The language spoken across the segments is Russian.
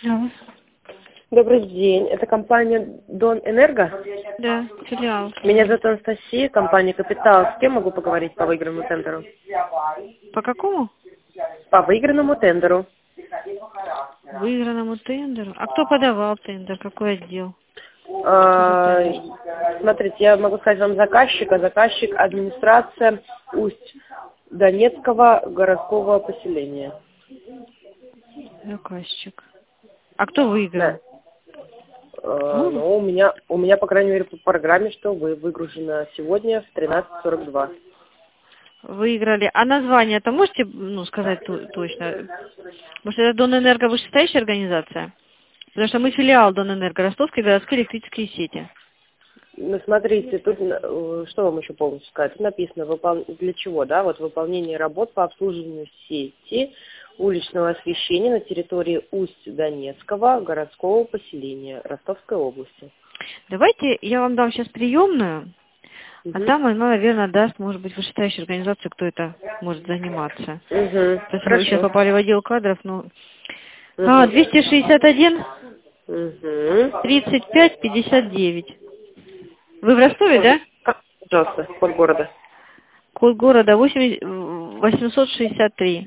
Алло. Добрый день. Это компания Дон Энерго? Да, филиал. Меня зовут Анастасия, компания Капитал. С кем могу поговорить по выигранному тендеру? По какому? По выигранному тендеру. Выигранному тендеру. А кто подавал тендер? Какой отдел? Смотрите, я могу сказать вам заказчика. Заказчик администрация Усть-Донецкого городского поселения. Заказчик. А кто выиграл? Да. Ну, у меня, по крайней мере, по программе, что вы выгружено сегодня в 13:42. Выиграли. А название-то можете сказать точно? Может, это Донэнерго вышестоящая организация? Потому что мы филиал Донэнерго, Ростовские городские электрические сети. Ну, смотрите, тут, что вам еще полностью сказать? Тут написано, для чего, да, вот выполнение работ по обслуживанию сети уличного освещения на территории Усть-Донецкого городского поселения Ростовской области. Давайте я вам дам сейчас приемную, а там она, наверное, даст, может быть, вышестоящую организацию, кто это может заниматься. Просто мы сейчас попали в отдел кадров, но... 261 35 59. Вы в Ростове, да? Пожалуйста, код города. Код города 863.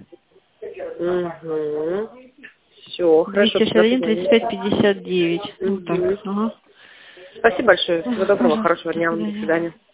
Все, хорошо. 261 35 59. Вот так. Ага. Спасибо большое. Всего доброго, Пожалуйста, хорошего до дня вам. До свидания. свидания.